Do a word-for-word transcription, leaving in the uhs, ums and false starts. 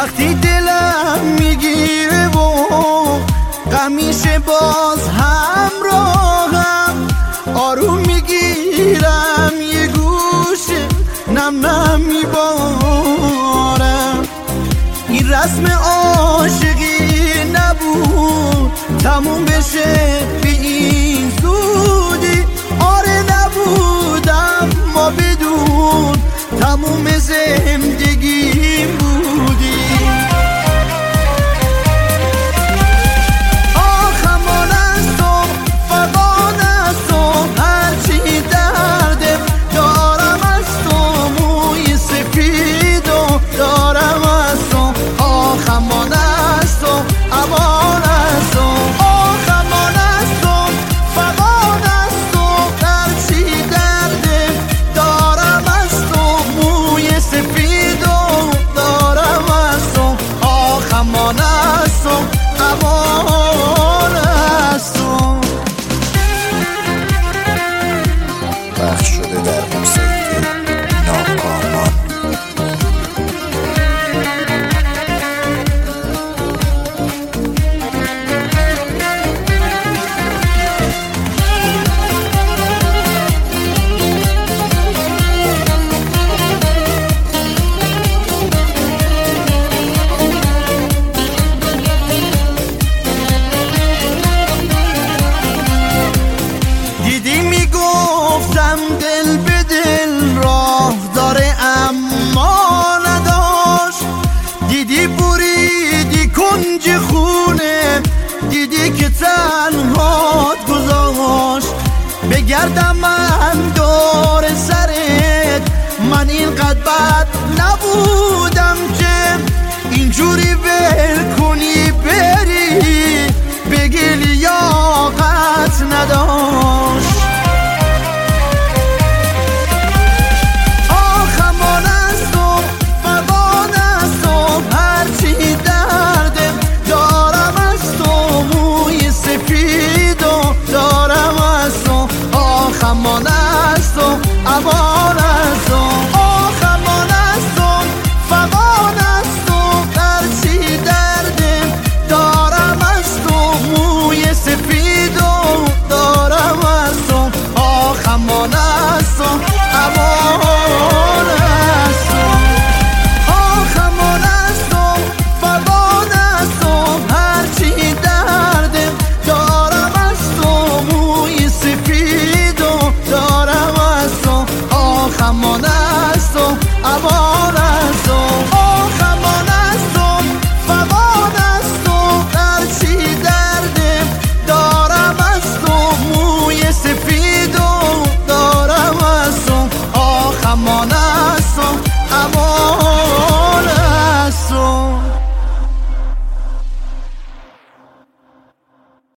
وقتی دلم میگیره و همیشه باز همراهم، آروم میگیرم یه گوشه نم نم میبارم. این رسم عاشقی نبود تموم بشه به این زودی، آره نبودم ما بدون تموم زندگی بودی. آخمان است و فقان است و هرچی دردم دارم است و موی سفید و دارم است و آخمان است و امان است و آخمان است و فقان است و هرچی دردم دارم است و موی سفید و دارم است و آخمان است و امان است و پخش شده در موسیقی ناکامان. دیدی میگفتم دل به دل راه داره اما نداشت، دیدی بریدی کنج خونه، دیدی که تنهات گذاشت. بگردم من دور سرت، من اینقدر بد نبودم که اینجوری ول کنی بری، بگی لیاقت نداشت.